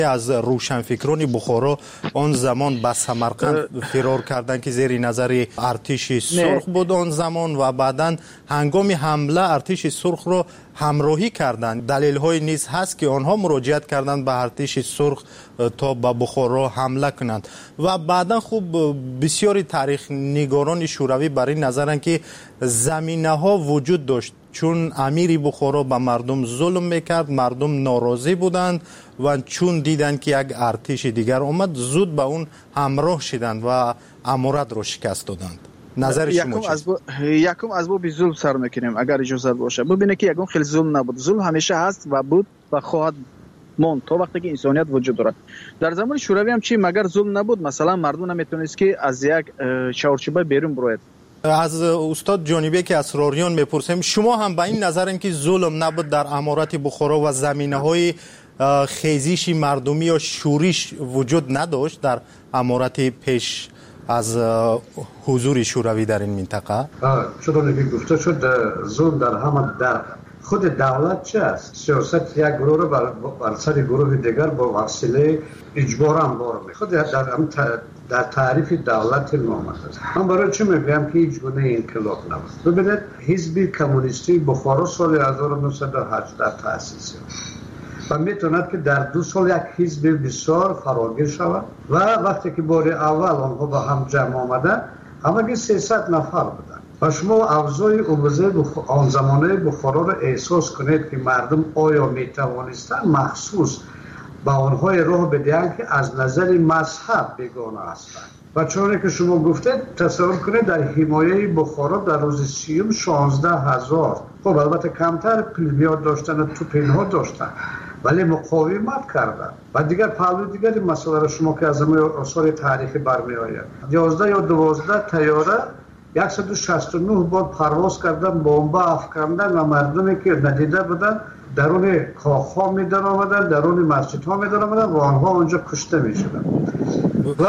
از روشنفکران بخارا آن زمان به سمرقند فرار کردند که زیر نظر ارتش سرخ بود آن زمان و بعداً هنگام حمله ارتش سرخ را همراهی کردند. دلیل های نیز هست که آنها مراجعت کردند به ارتش سرخ تا به بخارا حمله کنند و بعدا خوب بسیاری تاریخ نگاران شوروی بر این نظرند که زمینه ها وجود داشت چون امیر بخارا به مردم ظلم میکرد، مردم ناراضی بودند و چون دیدند که یک ارتش دیگر آمد زود به اون همراه شدند و امارت را شکست دادند. نظر شما چیست؟ یکم از باب ظلم سر میکنیم اگر اجازه باشه. ببینید که یکم خیلی ظلم نبود. ظلم همیشه هست و بود و خواهد ماند تا وقتی که انسانیت وجود دارد. در زمان شوروی هم چی مگر ظلم نبود؟ مثلا مردم نمیتونست که از یک چهارچوبه بیرون بروید. از استاد جانبیک اسراریان میپرسیم شما هم به این نظرین که ظلم نبود در امارت بخارا و زمینه‌های خیزش مردمی یا شورش وجود نداشت در امارت پیش از حضور شوروی در این منطقه؟ چون که گفته شد ظلم در همه در خود دولت چه است؟ سیاست یک گروه رو بر سر گروه دیگر با وسیله اجبار هم بار می خود در تعریف دولت نامد است. من برای چه میگم که هیچ گونه انقلاب نبود؟ ببینید حزب کمونیستی بخارا سال 1918 تأسیس شد و میتوند که در 2 سال یک حزب بسیار فراگیر شود و وقتی که بار اول آنها با هم جمع آمدن همگی 300 نفر بودند و شما اوضاع عوضی آن زمانه بخارا را احساس کنید که مردم آیا میتوانستند مخصوص با آنهای راه بدهند که از نظر مذهب بیگانه هستند و چون که شما گفتید تصور کنید در حمایه بخارا در روز سیوم 16,000 خب البته کمتر پلیمیات داشتن و توپینها داشتن ولی مقاومت کردند و دیگر پهلوی دیگری مسئله را شما که از آثار تاریخی برمی آید 11 یا 12 طیاره 169 بار پرواز کردن بمب افکندن و مردمی که ندیده بودن درون کاخ‌ها می در آمدن درون مسجدها می در آمدن و آنها آنجا کشته می شدن و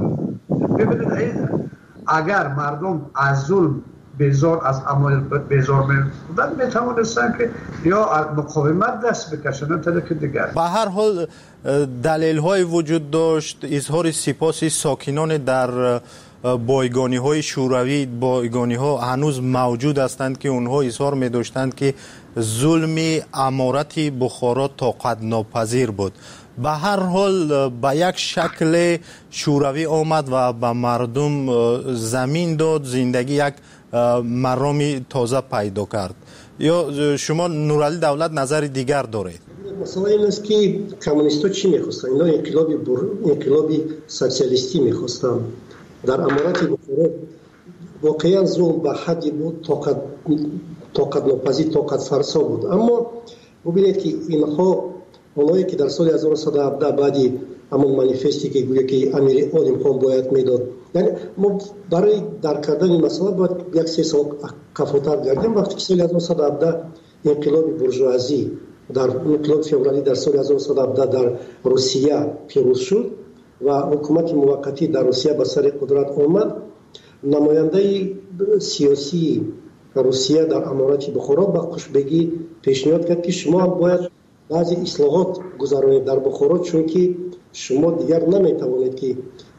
ببینید اگر مردم از ظلم بیزار از عمل بیزار می بودن می توانستن که یا مقاومت دست بکشن تا که دیگر. به هر حال دلیل های وجود داشت. اظهار سپاس ساکنان در بایگانی های شوروی بایگانی ها هنوز موجود هستند که اونها اظهار می داشتند که ظلم امارت بخارا طاقت ناپذیر بود. به هر حال به یک شکل شوروی آمد و به مردم زمین داد، زندگی یک مرامی تازه پیدا کرد. یا شما نورعلی دولت نظر دیگر دارید؟ مثلا این است که کمونیست‌ها چی می‌خواستن؟ اینا انقلابی سوسیالیستی می‌خواستن. در امارت بخارا واقعا ظلم به حدی بود طاقت ناپذیر طاقت فرسا بود. اما ببینید که اینها اونایی که در سال 1917 بعدی همون مانیفستی که گویا که امیر عالم خان باید میداد، یعنی ما برای درک کردن این مسئله باید 1-3 سال کفاتر گردیم. وقتی که سال 1917 انقلاب بورژوازی در انقلاب فوریه در سال 1917 در روسیه پیروز شد و حکومت موقتی در روسیه به سر قدرت آمد، نماینده سیاسی روسیه در امارت بخارا با خوشبگی پیشنهاد کرد که شما باید بعضی اصلاحات گذارانید در بخارا چون که شما دیگر نمیتوانید که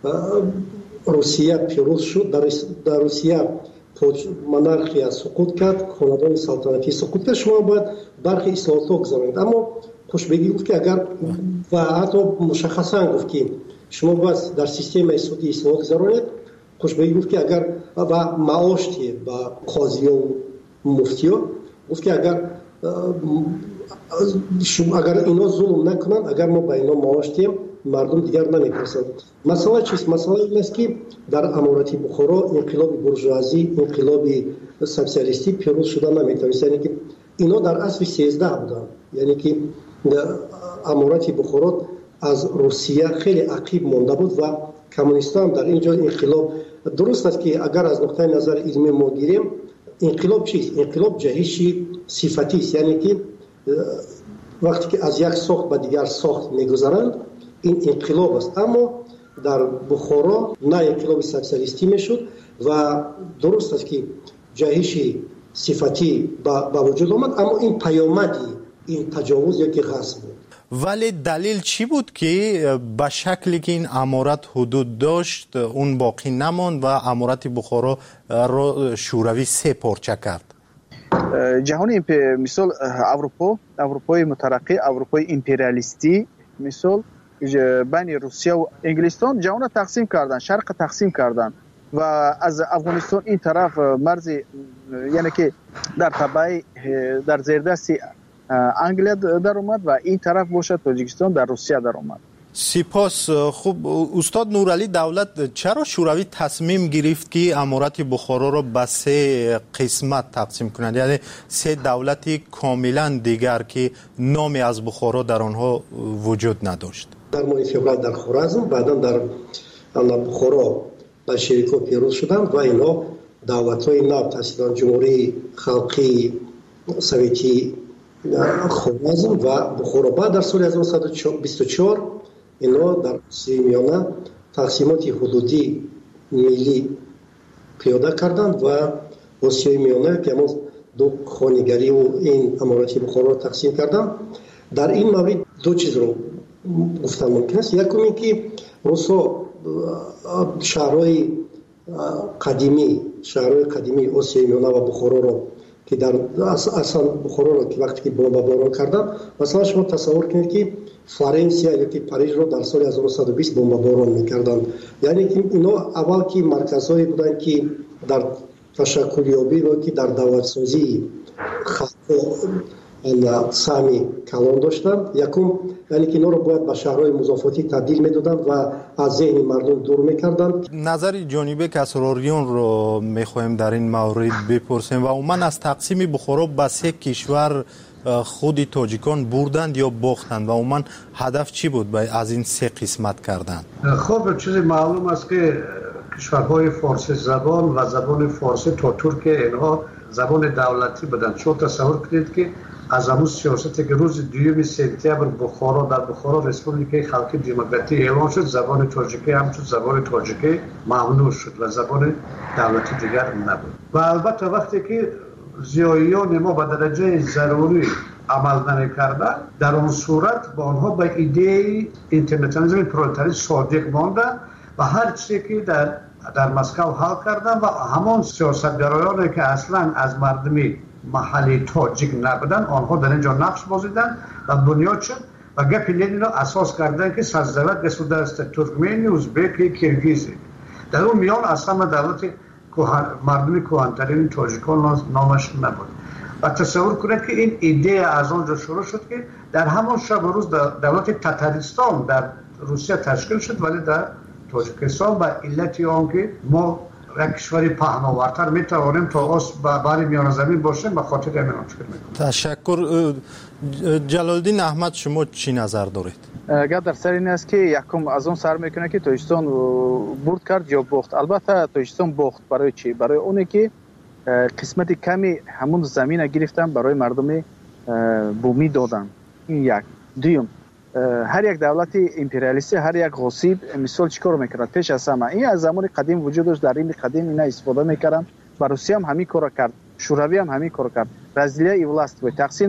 روسیه پیروز شد در روسیه منارخیا سقوط کرد، خاندان سلطنتی سقوط کرد، شما باید برخی اصلاحات گذارانید. اما خوشبگی گفت که اگر و حتی مشخصا گفت که شما باید در سیستم اصلاحاتی اصلاحات گذارانید. خوشبگی گفت که اگر و معاش با قاضی و مفتی ها گفت که اگر اینا ظلم نکنند، اگر ما با اینا معاش دیم مردم دیگر نمی‌ترسند. مسئله چیست؟ مسئله این است که در امارت بخارا انقلاب بورژوازی انقلاب سوسیالیستی پیروز شده نمی‌تونست. یعنی که اینا در اصل 13 بودند. یعنی که امارت بخارا از روسیه خیلی عقیب مانده بود و کمونیستان در اینجا انقلاب درست است که اگر از نقطه نظر علمی ما گیریم انقلاب چیست؟ انقلاب جهش صفتی است. یعنی که وقتی که از یک ساخت به دیگر ساخت میگذارند این انقلاب است. اما در بخارا نه انقلاب سوسیالیستی میشد و درست است که جهش صفتی با وجود آمد، اما این پیامدی این تجاوز یا که غصب بود. ولی دلیل چی بود که به شکلی که این امارت حدود داشت اون باقی نماند و امارت بخارا رو شوروی سه پارچه کرد؟ جهان مثال اروپای مترقی، اروپای امپریالیستی، مثال بین روسیه و انگلستان جهان تقسیم کردن، شرق تقسیم کردن و از افغانستان این طرف مرز، یعنی که در تبع در زیردست انگلیس در اومد و این طرف باشد تاجیکستان در روسیه در اومد. سپاس. خوب استاد نورعلی دولت، چرا شوروی تصمیم گرفت که امارت بخارا را به سه قسمت تقسیم کنند، یعنی سه دولتی کاملا دیگر که نامی از بخارا در آنها وجود نداشت؟ در ماه فوریه در خوارزم، بعدا در بخارا بلشویک‌ها پیروز شدند و اینا دولت‌های نو تأسیس جمهوری خلقی سوویتی خوارزم و بخارا. بعد در سال 1924 اینا در آسیای میانه تقسیمات حدودی ملی پیاده کردند و آسیای میانه که همون دو خانگری و این امارت بخارا تقسیم کردند. در این مورد دو چیز رو گفتن ممکن است. یکم این که روسا شهرهای قدیمی آسیای میانه و بخارا رو که در اصلا بخارا رو که وقتی که بمباران کردن، مثلا شما تصور کنید که فرانسه یا که پاریس رو در سال 1920 بمباران میکردن. یعنی که اینا اول که مرکزهایی بودن که در تشکلیابی و که در دولت سازی سهمی کلان داشتن. یکم یعنی که اینا رو باید به شهرهای مضافاتی تبدیل میدادن و از ذهن مردم دور میکردن. نظر جانبه اسرارریون رو میخوایم در این مورد بپرسیم و عموما از تقسیم بخارا به سه کشور خود تاجیکان بردند یا باختند و عموما هدف چی بود از این سه قسمت کردن؟ خب چیزی معلوم است که کشورهای فارسی زبان و زبان فارسی تا ترکیه اینها زبان دولتی بودند. شما تصور کنید که از همون سیاستی که روز 2 سپتامبر بخارا در بخارا رسپوبلیک خلقی دموکراتی اعلان شد، زبان تاجیکی همچون زبان تاجیکی ممنوع شد و زبان دولتی دیگر نبود. و البته وقتی که زیاییان ما به درجه ضروری عمل نمی‌کردند، در اون صورت با آنها به ایده اینترنشنالیسم پرولتاری صادق ماندند و هر چیزی که در مسکو حل کردن و همان سیاستگرایانی که اصلا از مردمی محلی تاجیک نبودن آنها در اینجا نقش بازیدن و بنیاد شد و گپ لنین را اساس کردن که سرزدت گسودست ترکمنی، ازبکی، کرگیزی. در اون میان اصلا دولت مردمی کهن‌ترین تاجیکان نامش نبود. و تصور کنید که این ایده از آنجا شروع شد که در همان شب و روز دولت تتارستان در روسیه تشکیل شد، ولی در تاجیکستان به علتی آنکه ما یک کشوری پهناورتر میتوانیم تا بر میان زمین باشیم به خاطر همین فکر میکنم. تشکر. جلال‌الدین احمد، شما چی نظر دارید؟ گپ در سر این است که یکم از اون سر میکنه که تاجیکستان برد کرد یا باخت. البته تاجیکستان باخت. برای چی؟ برای اونه که قسمت کمی همون زمین گرفتن برای مردم بومی دادن. این یک. دوم، هر یک دولت امپریالیستی، هر یک غاصب مثال چیکار میکرد؟ پیش از همه این از زمان قدیم وجود داشت، در این قدیم اینا استفاده میکردن. روسیه هم همین کارو کرد، شوروی هم همین کارو کرد. رازیلیا ایولاست و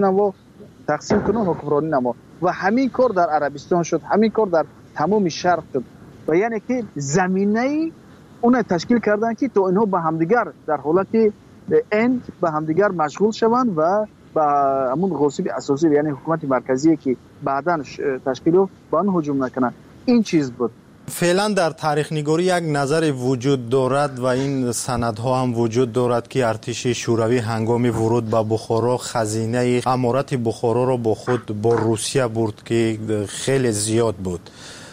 تقسیم کنه حکمرانی نما و همین کار در عربستان شد، همین کار در تمام شرق شد. و یعنی که زمینه اون تشکیل کردن که تو اینها به همدیگر در حالت اند به همدیگر مشغول شوند و با همون غاصب اساسی یعنی حکومت مرکزی که بعداً تشکیل رو با آن هجوم نکنه. این چیز بود. فعلا در تاریخ نگاری یک نظر وجود دارد و این سندها هم وجود دارد که ارتش شوروی هنگام ورود به بخارا خزینه امارت بخارا را با خود با روسیه برد که خیلی زیاد بود.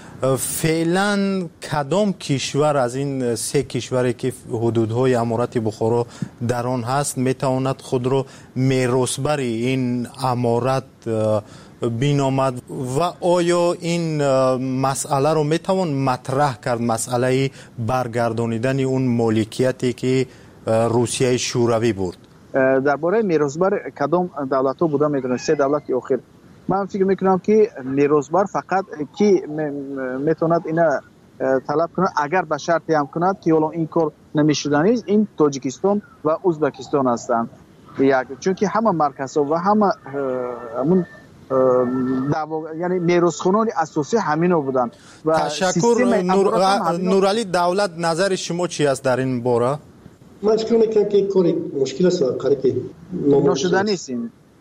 فعلا کدام کشور از این سه کشوری که حدودهای امارت بخارا در آن هست میتواند خود را میراثبر این امارت بینامد و آیا این مسئله رو میتوان مطرح کرد، مسئله برگردانیدن اون مالکیتی که روسیه شوروی برد؟ درباره میراثبر کدام دولت‌ها بوده میدونید؟ سه دولت اخیر من فکر میکنم که میراثبر فقط کی میتوند اینا طلب کنه اگر به شرطی هم کند که حالا این کار نمیشدنی است، این تاجیکستان و ازبکستان هستند. یک چون که همه مرکزها و همه همون یعنی میراثخوانان اساسی همینا بودن. و تشکر نورعلی دولت، نظر شما چی است در این باره؟ من فکر میکنم که کاری مشکل است و کاری که ناشدنی است.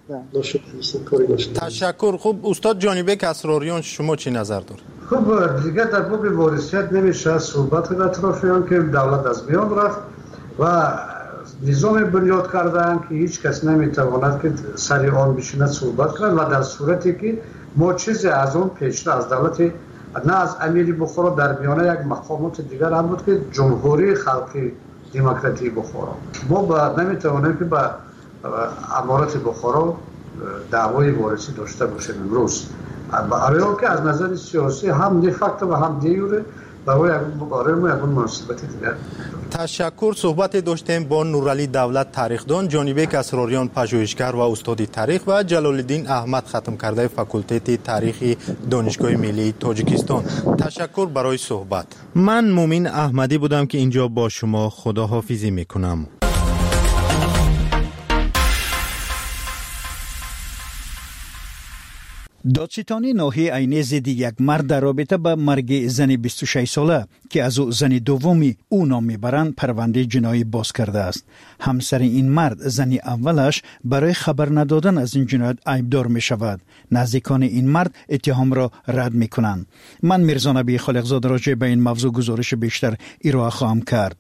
تشکر. خوب استاد جانبک اسراریان، شما چی نظر دارید؟ خب دیگه در باب وارثیت نمیشه صحبت در اطراف آن که دولت از میان رفت و نظام بنیاد کردن که هیچ کس نمیتواند که سر آن بشیند صحبت کند و در صورتی که ما چیزی از اون پیشتر از دولت نه از امیر بخارا در میانه یک مقامات دیگر هم بود که جمهوری خلقی دموکراتی بخارا، ما نمیتوانیم که با امارات بخارا دعوای وارثی داشته باشیم امروز، برای که از نظر سیاسی هم دی فکت و هم دی یوره برای ما یک مناسبتی دیگر. تشکر. صحبت داشتیم با نورعلی دولت تاریخدان، جانبک اسراریان پژوهشگر و استاد تاریخ و جلال الدین احمد ختم کرده فاکولته تاریخ دانشگاه ملی تاجیکستان. تشکر برای صحبت. من مومین احمدی بودم که اینجا با شما خداحافظی میکنم. دادستانی ناحیه عینی ضد یک مرد در رابطه با مرگ زن 26 ساله که از او زن دومی او نام میبرند پرونده جنایی باز کرده است. همسر این مرد، زن اولش، برای خبر ندادن از این جنایت عیبدار می شود. نزدیکان این مرد اتهام را رد می کنند. من میرزا نبی خالقزاده راجع به این موضوع گزارش بیشتر ارائه خواهم کرد.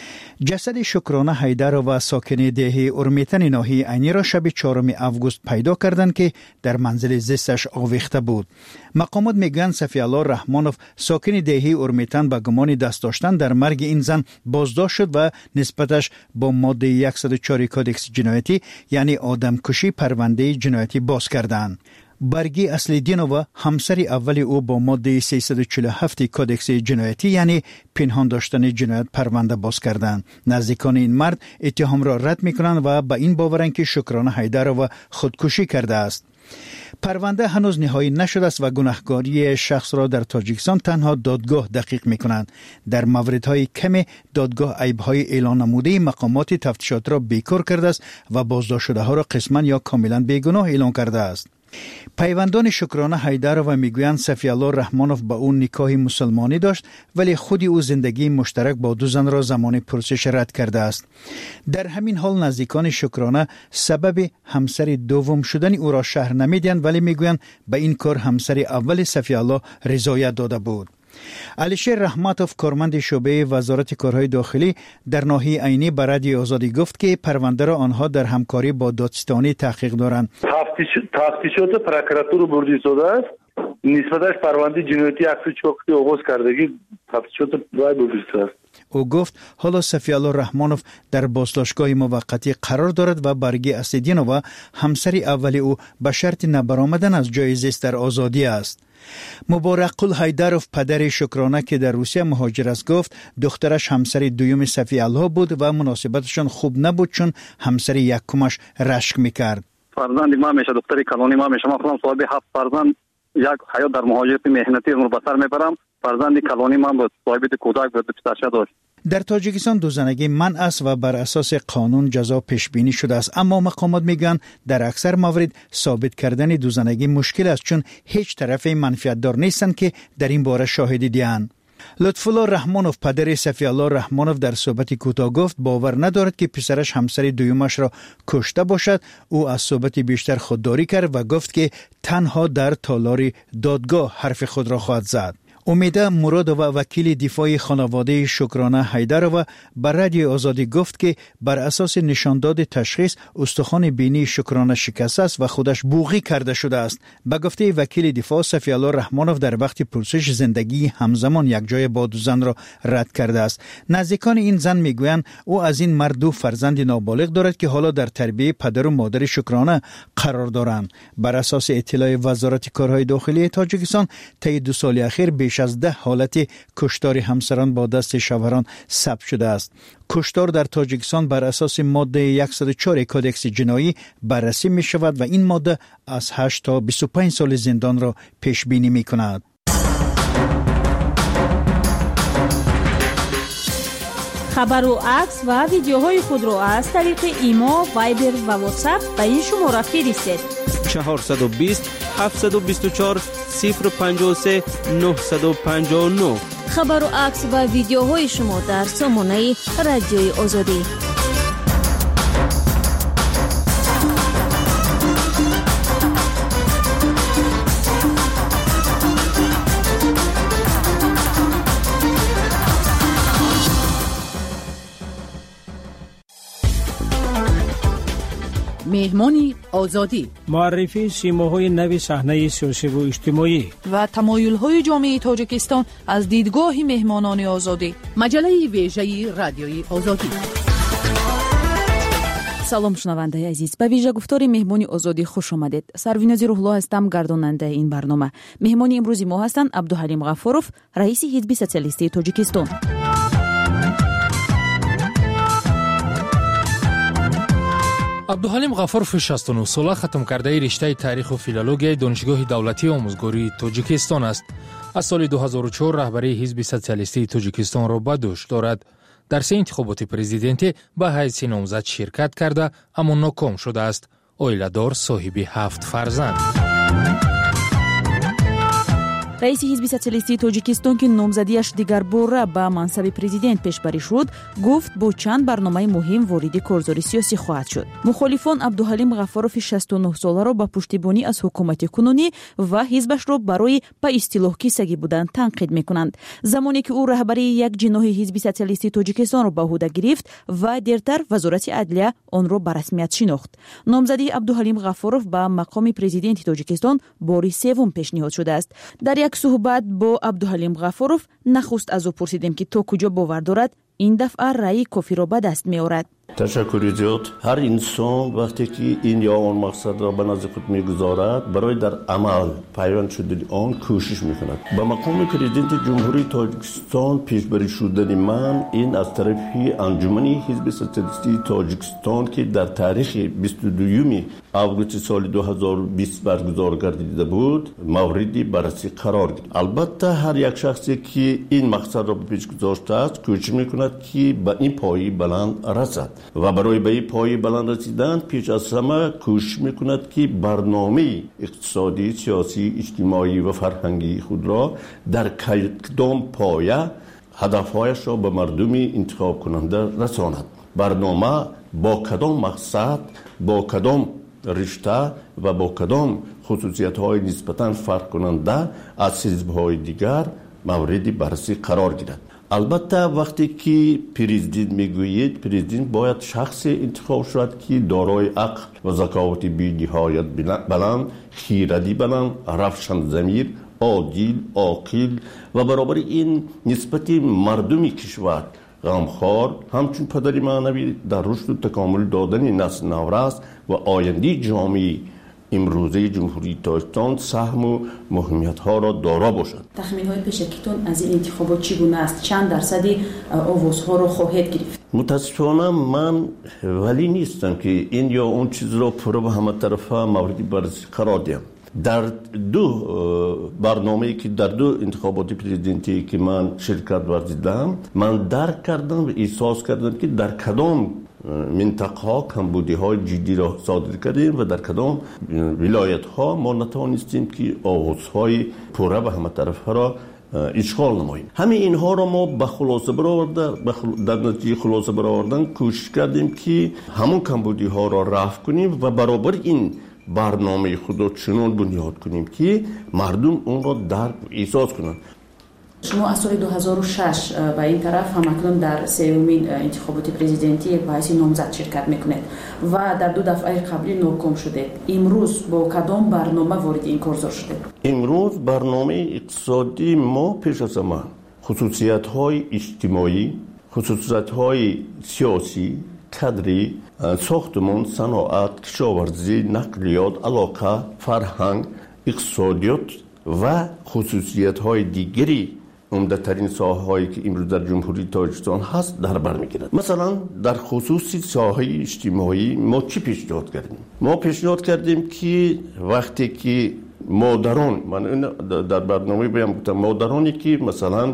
جسد شکرانه حیدر و ساکن دهه ارمیتن ناحیه عینی را شب 4 اوگوست پیدا کردند که در منزل زیستش آویخته بود. مقامات میگویند صفی الله رحمانوف ساکن دهه ارمیتن به گمان دست داشتن در مرگ این زن بازداشت شد و نسبتش با ماده 104 کودکس جنایتی یعنی آدمکشی پرونده جنایتی باز کردند. برگی اصلیدینووا همسر اول او با ماده 347 کودکس جنایتی یعنی پنهان داشتن جنایت پرونده باز کردند. نزدیکان این مرد اتهام را رد میکنند و با این باورند که شکرانه حیدرova خودکشی کرده است. پرونده هنوز نهایی نشده است و گناهکاری شخص را در تاجیکستان تنها دادگاه دقیق میکنند. در موردهای کم دادگاه عیبهای اعلان نموده مقامات تفتیشات را بیکار کرده است و بازداشت شده ها را قسما یا کاملا بیگناه اعلان کرده است. پیوندان شکرانه حیدرova میگویند صفی الله رحمانوف با او نکاح مسلمانی داشت ولی خودی او زندگی مشترک با دو زن را زمان پرسش رد کرده است. در همین حال نزدیکان شکرانه سبب همسر دوم شدن او را شرح نمیدهند ولی میگویند به این کار همسر اول صفی الله رضایت داده بود. علیشیر رحمتوف کارمند شعبه وزارت کارهای داخلی در ناحیه عینی به رادیو آزادی گفت که پرونده را آنها در همکاری با دادستانی تحقیق دارند. تفتیشات پروکراتور بردی شده است. نسبتش پرونده جنایتی 104 آغاز کردگی تفتیشات رای برداشته است. او گفت حالا صفی الله رحمانوف در بازداشتگاه موقتی قرار دارد و برگی اسدینووا همسر اول او به شرط نبرآمدن از جای زیست در آزادی است. مبارک قل حیدروف پدر شکرانه که در روسیه مهاجر است گفت دخترش همسر دوم صفی الله بود و مناسبتشان خوب نبود چون همسر یکمش رشک میکرد. فرزند ما میشه، دختری کلانی ما میشه. ما خودم صاحب 7 فرزند یک حیات در مهاجرت مهنتی رو به سر میبرم. فرزند کلانی ما بود، صاحب کودک بود، پسرش داشت. در تاجیکستان دو زنگی منع است و بر اساس قانون جزا پیش بینی شده است، اما مقامات میگن در اکثر موارد ثابت کردن دو زنگی مشکل است چون هیچ طرف منفعت دار نیستند که در این باره شاهدی دهند. لطفالله رحمانوف پدر صفی الله رحمانوف در صحبت کوتاه گفت باور ندارد که پسرش همسر دومش را کشته باشد. او از صحبت بیشتر خودداری کرد و گفت که تنها در تالار دادگاه حرف خود را خواهد زد. امیده مرادووا وکیل دفاع خانواده شکرانه حیدرova بر رادیو آزادی گفت که بر اساس نشانداد تشخیص استخوان بینی شکرانه شکسته است و خودش بوغی کرده شده است. به گفته وکیل دفاع صفی الله رحمانوف در وقت پرسش زندگی همزمان یک جای با دو زن را رد کرده است. نزدیکان این زن میگویند او از این مرد دو فرزند نابالغ دارد که حالا در تربیت پدر و مادر شکرانه قرار دارند. بر اساس اطلاع وزارت کارهای داخلی تاجیکستان طی 2 سال اخیر بیش از 10 حالت کشتار همسران با دست شوهران ثبت شده است. کشتار در تاجیکستان بر اساس ماده 104 کودکس جنایی بررسی می شود و این ماده از 8 تا 25 سال زندان را پیش بینی می کند. خبر و عکس و ویدیوهای خود را از طریق ایما، وایبر و واتساپ به این شماره فرستید. 420 724 053 959. خبر و عکس و ویدیوهای شما در سامانه رادیوی آزادی. مهمانی آزادی، معرفی سیماهای نوی صحنه سیاسی و اجتماعی و تمایل‌های جامعه تاجیکستان از دیدگاه مهمانان آزادی. مجله ویژه رادیوی آزادی. салом шунавандаи азиз, ба вижагуфтори меҳмони озодӣ хуш омадед. Сарвинози Рӯҳло ҳастам, гардонандаи ин барнома. меҳмони имрӯзи мо ҳастанд Абдуҳалим Ғафуров, раиси ҳизби социалистии Тоҷикистон. абдуҳалим Ғафурови 69 сола хатмкардаи риштаи таъриху филологияи донишгоҳи давлатии омӯзгории Тоҷикистон аст. аз соли 2004 раҳбарии ҳизби социалистии Тоҷикистонро ба дӯш дорад. дар се интихоботи президентӣ ба ҳайси номзад ширкат карда, аммо ноком шудааст. оиладор, соҳиби 7 фарзанд. раиси ҳизби социалистии Тоҷикистон ки номзадиаш дигарбора ба мансаби президент пешбарӣ шуд, гуфт бо чанд барномаи муҳим вориди корзори сиёсӣ хоҳад шуд. мухолифон Абдуҳалим Ғафурови 69 соларо ба пуштибонӣ аз ҳукумати кунунӣ ва ҳизбашро барои ба истилоҳ кисагӣ будан танқид мекунанд. замоне ки ӯ раҳбарии як ҷиноҳи ҳизби социалистии Тоҷикистонро ба ӯҳда гирифт ва дертар вазорати адлия онро ба расмият шинохт. номзадии Абдуҳалим Ғафуров ба мақоми президенти Тоҷикистон бори севум пешниҳод шудааст. дар як суҳбат бо Абдуҳалим Ғафуров нахуст аз ӯ пурсидем ки то куҷо бовар дорад ин дафъа раъи кофиро ба даст меорад. تشکری زیاد. هر انسان وقتی که این یا آن مقصد را به نزد خود میگذارد برای در عمل پیوند شدن آن کوشش میکند. به مقام پرزیدنت جمهوری تاجیکستان پیشبری شدن من این از طرف انجمن حزب سوسیالیستی تاجیکستان که در تاریخ 22 آگوست سال 2020 برگزار گردیده بود موردی بررسی قرار گرفت. البته هر یک شخصی که این مقصد را به پیش گذاشته است کوشش میکند که به این پایه بلند رسد و برای به این پایه بلند رسیدن پیش از همه کوشش میکند که برنامه اقتصادی، سیاسی، اجتماعی و فرهنگی خود را در کدام پایه هدفهایش را به مردم انتخاب کننده رساند. برنامه با کدام مقصد، با کدام رشته و با کدام خصوصیت‌های نسبتاً فرق کننده از حزب‌های دیگر مورد بررسی قرار گیرد. البته وقتی که پرزیدنت میگوید پرزیدنت باید شخص انتخاب شود که دارای عقل و ذکاوت بی‌نهایت بلند، خیرتی بلند، روشن ضمیر، عادل، عاقل و برابر این نسبت مردم کشور غمخوار همچون پدر معنوی در رشد و تکامل دادن نسل نو است و آینده جامعه امروزه جمهوری تاجیکستان سهم و مهمیت ها را دارا باشد. تخمین های پیشکیتون از این انتخابات چگونه است؟ چند درصدی آوازها را خواهد گرفت؟ متاسفانه من ولی نیستم که این یا اون چیز را پرو به همه طرفه موردی بررسی قرار دهم. در دو برنامه‌ای که در دو انتخابات پرزیدنتی که من شرکت ورزیدم من درک کردم و احساس کردم که در کدام منطقه ها کمبودی های جدی را صادر کردیم و در کدام ولایت ها ما نتوانستیم که آغازهای پوره به همه طرف را اشغال نماییم. همه اینها را ما به خلاصه برآورده در نتیجه خلاصه برآوردن کوشش کردیم که همون کمبودی ها را رفع کنیم و برابر این برنامه خود را چنان بنیاد کنیم که مردم اون را درک و احساس کنند. شما از سال 2006 به این طرف همکنون در سومین انتخابات پرزیدنتی به حیث نامزد شرکت میکنید و در دو دفعه قبلی ناکام شده. امروز با کدام برنامه وارد این کارزار شده؟ امروز برنامه اقتصادی ما پیش از همه خصوصیت‌های اجتماعی، خصوصیت‌های سیاسی، کادری، ساختمان، صنعت، کشاورزی، نقلیات، علاقه، فرهنگ، اقتصادیات و خصوصیت‌های دیگری عمده‌ترین ساحه‌هایی که امروز در جمهوری تاجیکستان هست در بر می‌گیرد. مثلا در خصوص ساحه اجتماعی ما چی پیشنهاد کردیم؟ ما پیشنهاد کردیم که وقتی که مادران، من در برنامه بیام گفتم مادرانی که مثلا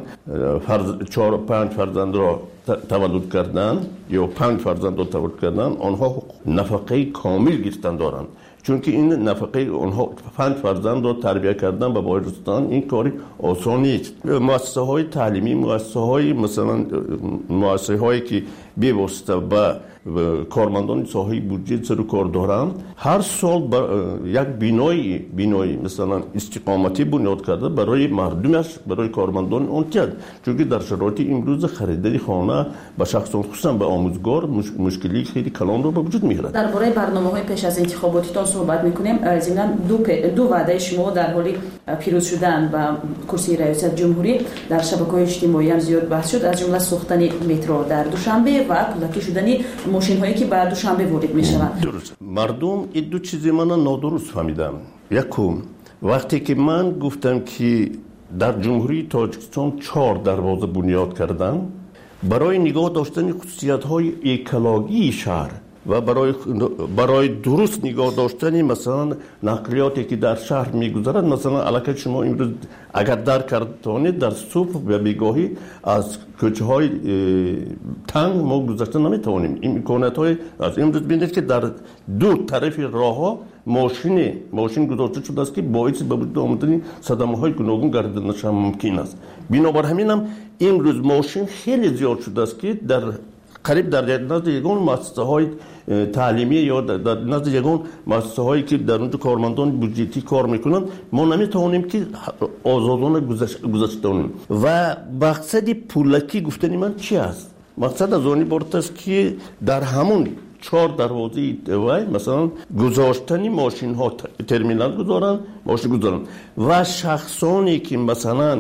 4 5 فرزند را تولد کردن یا 5 فرزند را تولد کردن آنها نفقه کامل گرفتن دارند. چون که این نفقه اونها 5 فرزند رو تربیت کردن به بایرستان این کاری آسان نیست. مؤسسه های تعلیمی، مؤسسه های مثلا مؤسسه هایی که بی‌واسطه به کارمندان ساحه بودجه سر کار دارن هر سال یک بینایی مثلا استقامتی بنیاد کرده برای مردمش، برای کارمندان اون کرد. چون که در شرایط امروز خریداری خانه به شخصان خصوصا به آموزگار مشکلی خیلی کلان رو به وجود میاره. درباره برنامه‌های پیش از انتخاباتیتان صحبت می‌کنیم. ضمن دو وعده شما در حال پیروز شدن به کرسی ریاست جمهوری در شبکه‌های اجتماعی هم زیاد بحث شد، از جمله ساختن مترو در دوشنبه و کلکی شدن ماشین هایی که بعد دوشنبه وارد میشوند. درست. مردم این دو چیز من نادرست فهمیدم. یکم وقتی که من گفتم که در جمهوری تاجیکستان 4 دروازه بنیاد کردن برای نگاه داشتن خصوصیت‌های اکولوژی شهر و برای درست نگاه داشتن مثلا نقلیاتی که در شهر میگذرد، مثلا علاقه شما امروز اگر در کردید در صبح و بیگاهی از کوچه های تنگ ما گذشته نمیتوانیم. این امکانات های از امروز ببینید که در دو طرف راه ها ماشین گذاشته شده است که باعث به وجود آمدن صدمه های گوناگون گردیدنش ممکن است. بنابر همین هم امروز ماشین خیلی زیاد شده است که در قریب در نزد یگان مؤسسه های تعلیمی یا در نزد یگان مؤسسه هایی که در اونجا کارمندان بودجتی کار میکنن ما نمیتوانیم که آزادانه گذشتانیم. و مقصد پولکی گفتن من چی است؟ مقصد از آن عبارت است که در همون 4 دروازه وای مثلا گذاشتنی ماشین ها ترمینال گذارن، ماشین گذارن و شخصانی که مثلا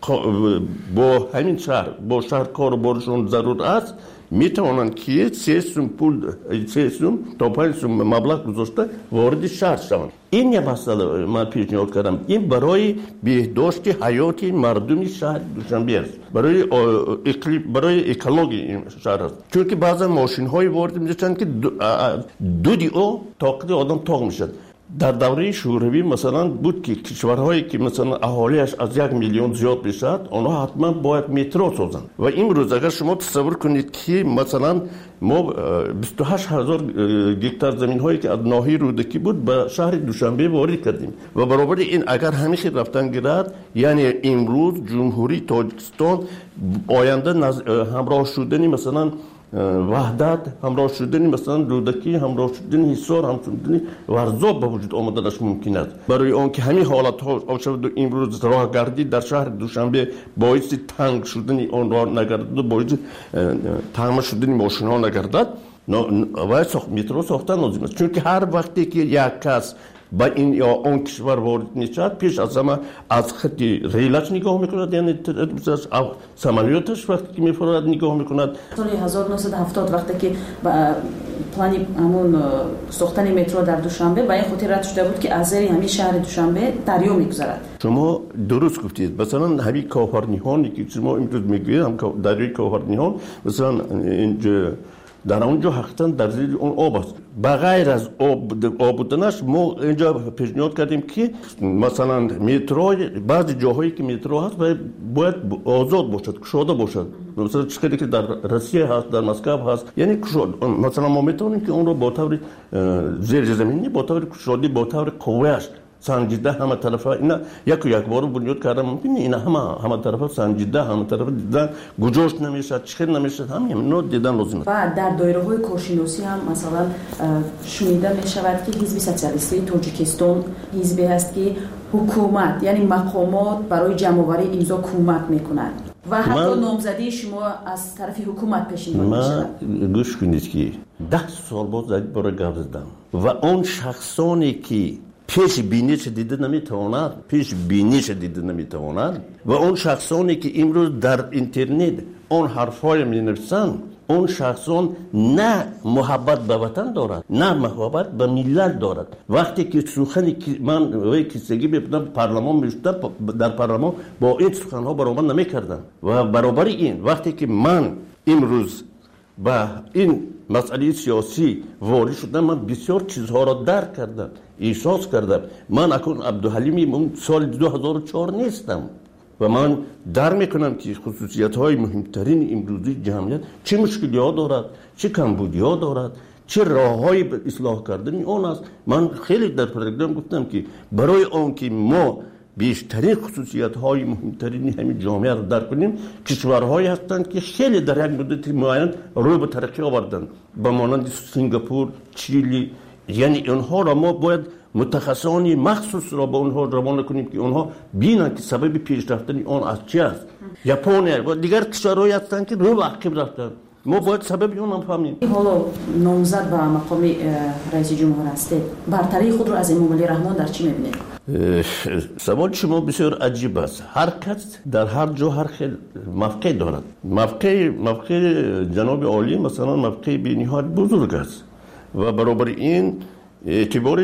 با همین شهر با شهر کار بارشون ضرور است میتوانند که 3 سوم تا 5 سوم مبلغ گذاشته وارد شهر شوند. این یه مسئله من پیشنهاد کردم. این برای بهداشت حیات مردم شهر دوشنبه است، برای اکولوژی شهر است. چون که بعضا ماشین های وارد میشن که دو دیو طاقت آدم تاق میشن. در دوره شوروی مثلا بود که کشورهایی که مثلا اهالیش از 1 میلیون زیاد بشد آنها حتما باید مترو سازند. و امروز اگر شما تصور کنید که مثلا ما 28,000 گکتار زمین هایی که از ناحیه رودکی بود به شهر دوشنبه وارد کردیم و برابر این اگر همیشه رفتن گرد یعنی امروز جمهوری تاجیکستان آینده همراه شدنی مثلا وحدت، همراه شدنی مثلا رودکی، همراه شدنی حصار، همراه شدنی ورزاب به وجود آمدنش ممکن است. برای آنکه همین حالت ها شود امروز راهگردی در شهر دوشنبه باعث تنگ شدنی آن راه نگردد و باعث تنگ شدنی ماشین ها نگردد و مترو ساختن لازم است. چون که هر وقتی که یک کس با این یا اون کشور وارد میشد پیش از همه از خط ریلش نگاه میکند، یعنی سمالیاتش وقتی که میفرد نگاه میکند. سال 1970 وقتی که پلانی همون ساختن مترو در دوشنبه با این خاطر رد شده بود که از زیر همین شهر دوشنبه دریا میگذرد. شما درست گفتید. مثلا همین کاهرنیهانی که شما امروز میگویید هم دریای کاهرنیهان مثلا اینجا در اونجا حقیقتا در زیر اون آب است. بغیر از آب بودنش ما اینجا پیشنهاد کردیم که مثلا مترو بعضی جاهایی که مترو هست باید آزاد باشد، گشاده باشد. مثلا چیزی که در روسیه هست، در مسکو هست، یعنی مثلا ما میتونیم که اون رو با طور زیر زمینی با طور گشاده با طور قویش سنجیده همه طرفه اینا یک بار بنیاد کردن ممکنه اینا همه طرفه سنجیده همه طرفه دیدن گذاشت نمیشه چخیر نمیشه همین نوع دیدن لازم است. و در دایره های کارشناسی هم مثلا شنیده می شود که حزب سوسیالیستی تاجیکستان حزبی است که حکومت یعنی مقامات برای جمع‌آوری امضا کمک میکنند و حتی نامزدی شما از طرف حکومت پیشنهاد می شود. من گوش کنید که 10 سال بعد برای گپ زدم و اون شخصانی که پیش بینیش دیده نمیتواند و اون شخصانی که امروز در اینترنت اون حرفای می نویسند اون شخصان نه محبت به وطن دارد نه محبت به ملت دارد. وقتی که سخنی که من وی کیسگی بودم پارلمان میشدم در پارلمان با این سخنها برابر نمیکردم و برابر این وقتی که من امروز با این مسئله سیاسی وارد شدم من بسیار چیزها را درک کردم، احساس کردم. من اکنون عبدالحلیمی من سال 2004 نیستم و من درک میکنم که خصوصیت های مهمترین امروزی جمعیت چه مشکلی ها دارد، چه کمبودی ها دارد، چه راههای اصلاح کردن اون است. من خیلی در پروگرام گفتم که برای اون که ما بیشترین خصوصیت های مهمترین همین جامعه را درک کنیم، کشورهایی هستند که خیلی در یک مدت معین روی به ترقی آوردند، به مانند سنگاپور، چیلی. یعنی اونها را ما باید متخصصانی مخصوص را به اونها روانه کنیم که اونها بینن که سبب پیشرفتن اون از چی است. ژاپن و دیگر کشورهایی هستند که روی عقب رفتند، ما باید سبب اون هم فهمیم. حالا نامزد به مقام رئیس جمهور هستید، برتری خود رو از امامعلی رحمان در چی می‌بینید؟ سوال شما بسیار عجیب است. هر کس در هر جا هر خیل موقع دارد. موقع جناب عالی مثلا موقع به نهایت بزرگ است و برابر این اعتبار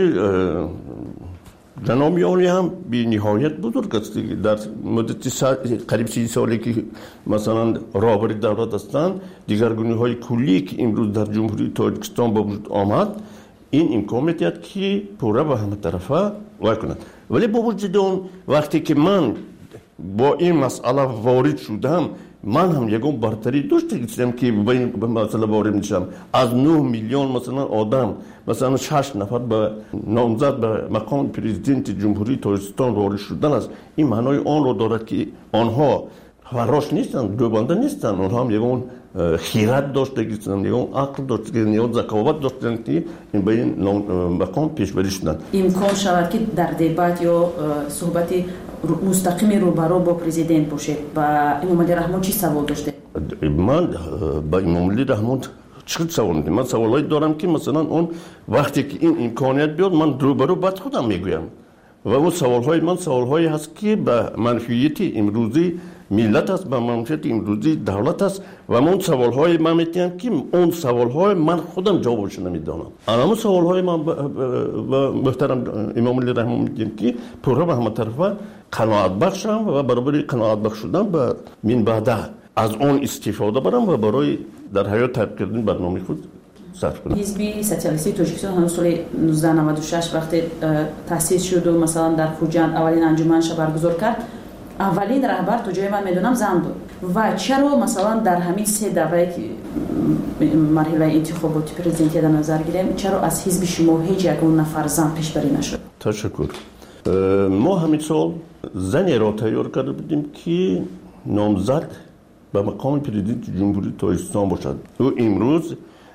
جناب عالی هم به نهایت بزرگ است. در مدت قریب 30 سالی که مثلا رهبر دولت هستند، دیگرگونی‌های کلی که امروز در جمهوری تاجیکستان به وجود آمد، این امکان می‌دهد که پورا به همه طرفه وای کند. ولی با وجود اون وقتی که من با این مسئله وارد شدم، من هم یکم برتری داشتم که به این مسئله وارد میشم. از 9 میلیون مثلا آدم مثلا 6 نفر به نامزد به مقام پرزیدنت جمهوری تاجیکستان وارد شدن است. این معنای آن رو دارد که آنها فراش نیستن، دوبنده نیستن، آنها هم یکم خیرت داشته گیرن، یکم عقل داشته گیرن، یکم ذکاوت داشتن که این به این مقام پیش بری شدن. امکان شود که در دیبات یا صحبتی مستقیم روبرو با پرزیدنت باشه. با امامعلی رحمان چی سوال داشته؟ من با امامعلی رحمان چه سوال می‌کنم؟ من سوالایی دارم که مثلا اون وقتی که این امکانیت بیاد من روبرو بعد خودم میگویم و اون سوال‌های من سوال‌هایی هست که به منفعت امروزی ملت است، به منفعت امروزی دولت است و من سوال‌های من می‌گم که اون سوال‌های من خودم جوابش نمی‌دانم. اما سوال‌های من با محترم امامعلی رحمان می‌گم که پورا به همه طرفه قناعت بخشم و برای قناعت بخش شدن به من بعد از اون استفاده برم و برای در حیات طبق کردن برنامه خود صرف کنم. حزب سوسیالیستی تاجیکستان همون سال 1996 وقتی تأسیس شد و مثلا در خوجند اولین انجمنش برگزار کرد، اولین رهبر تو جای من میدونم زن بود. و چرا مثلا در همین 3 دوره که مرحله انتخاباتی پرزیدنتی در نظر گیریم، چرا از حزب شما هیچ یگان نفر زن پیشبری نشد؟ تشکر. ما همین سال زنی را تیار کرده بودیم که نامزد به مقام پرزیدنت جمهوری تاجیکستان باشد. او امروز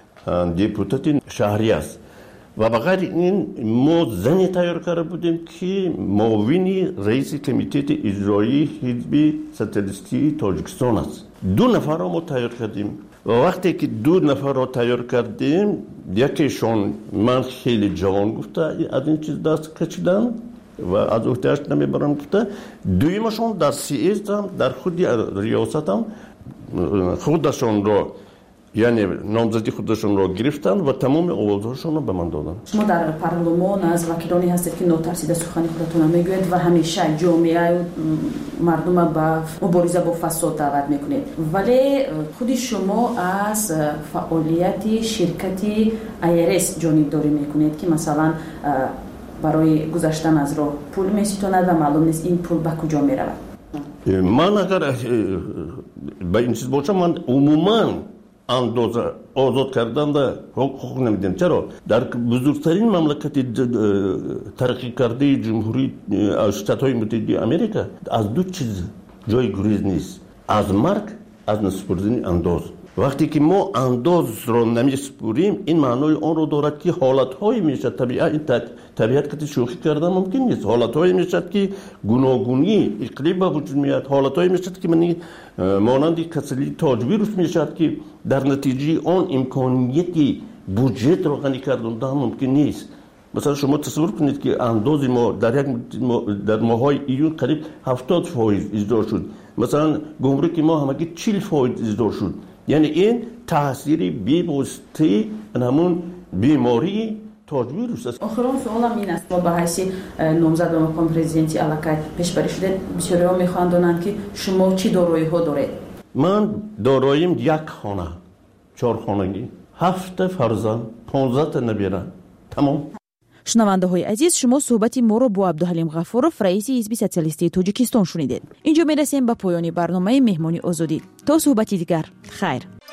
دیپوتات شهری است و بغیر این ما زنی تیار کرده بودیم که معاون رئیس کمیته اجرایی حزب سوسیالیستی تاجیکستان است. 2 نفر را ما تیار کردیم و وقتی که 2 نفر را تیار کردیم، یکیشون من خیلی جوان گفته از این چیز دست کشیدم و از احتیاج نمیبرم گفته، دویمشون در سیاست هم در خود ریاست هم خودشون را یعنی نامزدی خودشون را گرفتن و تمام آوازهاشون را به من دادن. شما در پارلمان از وکیلانی هستید که ناترسیده سخنی خودتون میگوید و همیشه جامعه مردم به مبارزه با فساد دعوت میکنید، ولی خود شما از فعالیت شرکت IRS جانبداری میکنید که مثلا برای گذشتن از راه پول میستاند و معلوم نیست این پول به کجا میرود. من اگر به این چیز باشم، من عموما اندازه آزاد کردن در حقوق نمیدیم. چرا؟ در بزرگترین مملکت ترقی کرده جمهوری شتات‌های متحده آمریکا از 2 چیز جای گریز نیست: از مرگ، از نسپردن انداز. وقتی که ما انداز را نمیسپوریم، این معنای آن رو دارد که حالت‌هایی میشد طبیعت که شوخی کردن ممکن نیست. حالت‌هایی میشد که گوناگونی اقلیم به وجود میاد، حالت‌هایی میشد که من مانند کسری تاجویروس میشد که در نتیجه آن امکانیتی بودجت را غنی کردن ممکن نیست. مثلا شما تصور کنید که انداز ما در ماهای ایون قریب 70% ازدار شد، مثلا گمرک ما همگی 40% ازدار شد. یعنی این تاثیری بی‌واسطه همون بیماری تاجویروس است. آخرین سوالم این است: با حیث نامزد به مقام پرزیدنتی علاقه پیشبری شده، بسیاری‌ها می‌خواهند دانند که شما چی دارایی‌ها دارید؟ من داراییم 1 خانه، 4 خانگی، 7 فرزند، 15 تا نبیره. تمام. شنونده‌های عزیز، شما صحبت ما را با عبدالحلیم غفورов رئیس حزب سوسیالیستی تاجیکستان شنیدید. اینجا میرسیم به پایان برنامه مهمانی آزادی. تا صحبتی دیگر، خیر.